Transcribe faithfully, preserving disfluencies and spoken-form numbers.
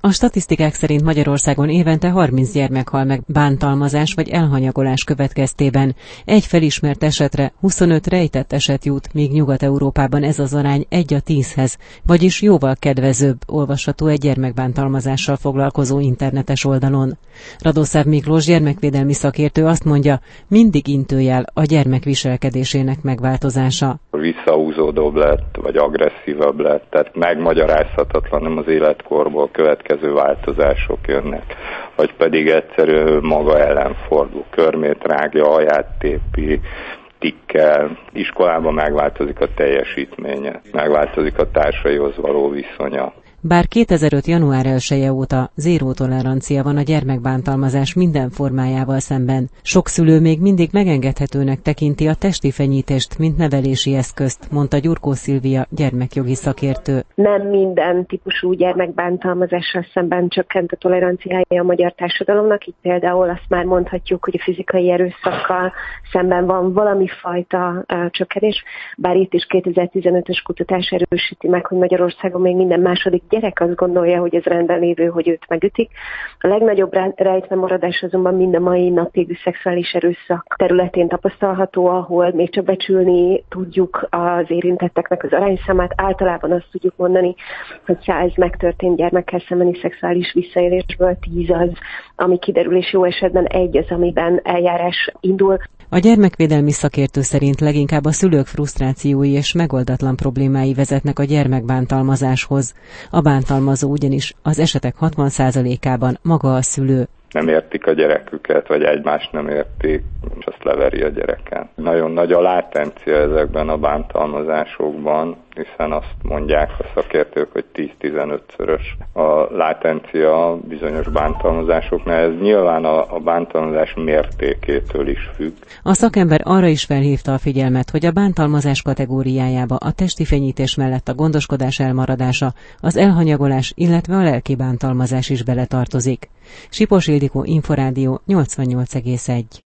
A statisztikák szerint Magyarországon évente harminc gyermek hal meg bántalmazás vagy elhanyagolás következtében. Egy felismert esetre huszonöt rejtett eset jut, míg Nyugat-Európában ez az arány egy a tízhez, vagyis jóval kedvezőbb, olvasható egy gyermekbántalmazással foglalkozó internetes oldalon. Radoszáv Miklós gyermekvédelmi szakértő azt mondja, mindig intőjel a gyermek viselkedésének megváltozása. Visszahúzódóbb lett, vagy agresszívabb lett, tehát megmagyarázhatatlan, nem az életkorból következő változások jönnek, vagy pedig egyszerű maga ellen fordul, körmét rágja, alját tépi, tikkel, iskolában megváltozik a teljesítménye, megváltozik a társaihoz való viszonya. Bár kétezer-öt. január elseje óta zéró tolerancia van a gyermekbántalmazás minden formájával szemben, sok szülő még mindig megengedhetőnek tekinti a testi fenyítést, mint nevelési eszközt, mondta Gyurkó Szilvia gyermekjogi szakértő. Nem minden típusú gyermekbántalmazással szemben csökkent a toleranciája a magyar társadalomnak, így például azt már mondhatjuk, hogy a fizikai erőszakkal szemben van valami fajta uh, csökkenés, bár itt is kétezer-tizenötös kutatás erősíti meg, hogy Magyarországon még minden második gyerek azt gondolja, hogy ez rendben lévő, hogy őt megütik. A legnagyobb rejtve maradás azonban mind a mai napig szexuális erőszak területén tapasztalható, ahol még csak becsülni tudjuk az érintetteknek az arányszámát. Általában azt tudjuk mondani, hogy száz megtörtént gyermekkel szembeni szexuális visszaélésből tíz az, ami kiderül, és jó esetben egy az, amiben eljárás indul. A gyermekvédelmi szakértő szerint leginkább a szülők frusztrációi és megoldatlan problémái vezetnek a gyermekbántalmazáshoz. A bántalmazó ugyanis az esetek hatvan százalékában maga a szülő. Nem értik a gyereküket, vagy egymást nem értik, és azt leveri a gyereken. Nagyon nagy a látencia ezekben a bántalmazásokban, hiszen azt mondják a szakértők, hogy tíz-tizenötszörös a látencia bizonyos bántalmazásoknál. Ez nyilván a, a bántalmazás mértékétől is függ. A szakember arra is felhívta a figyelmet, hogy a bántalmazás kategóriájába a testi fenyítés mellett a gondoskodás elmaradása, az elhanyagolás, illetve a lelki bántalmazás is beletartozik. Sipos Ildikó, Inforádió, nyolcvannyolc egész egy.